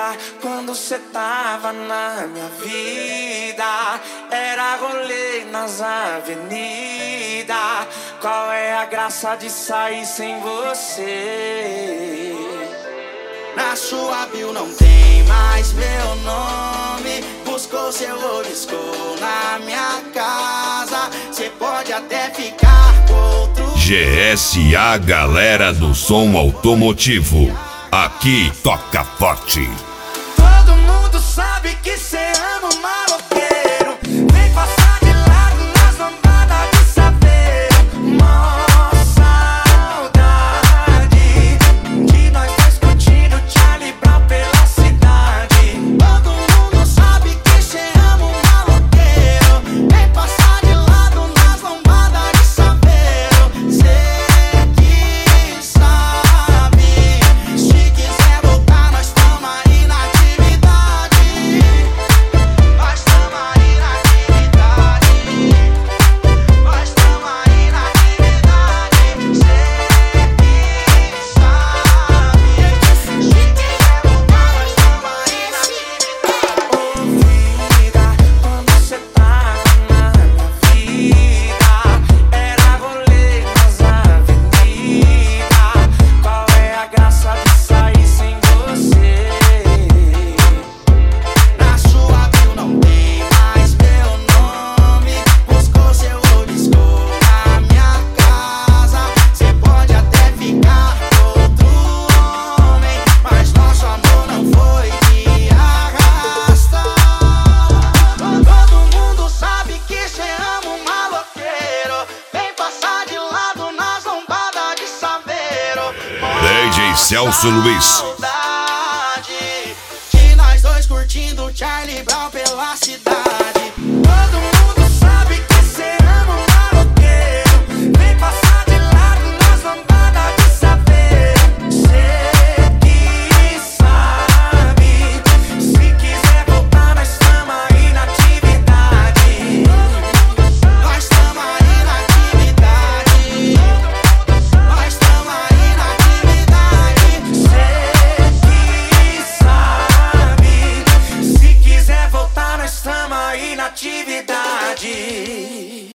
Duvida quando cê tava na minha vida. Era rolê nas avenidas. Qual é a graça de sair sem você? Na sua bio não tem mais meu nome. Buscou seu oliscou na minha casa. Cê pode até ficar com outro. GSA, galera do som automotivo. Aqui toca forte. Todo mundo sabe que cê ama o maloqueiro. Vem passar de lado nas lambadas de saveiro. Mó saudade de nós dois curtindo Charlie Brown pela cidade. Todo mundo sabe que cê ama o maloqueiro. Vem passar de lado nas lambadas de saveiro. Cê que sabe. Se quiser voltar, nós tamo aí na atividade. Nós tamo aí na atividade. Nós tamo aí na atividade. Cê que sabe. Se quiser voltar, nós tamo aí na atividade. Ouvida quando cê tava na minha vida. Era rolê nas avenidas. Qual é a graça de sair sem você? Na sua bio não tem mais meu nome. Buscou seu oliscou na minha casa. Cê pode até ficar com outro homem, mas nosso amor não foi de arrasta. Todo mundo sabe que cê ama um maloqueiro. Vem passar de lado nas lombadas de saveiro. DJ Celso Luiz. Saudade de nós dois curtindo Charlie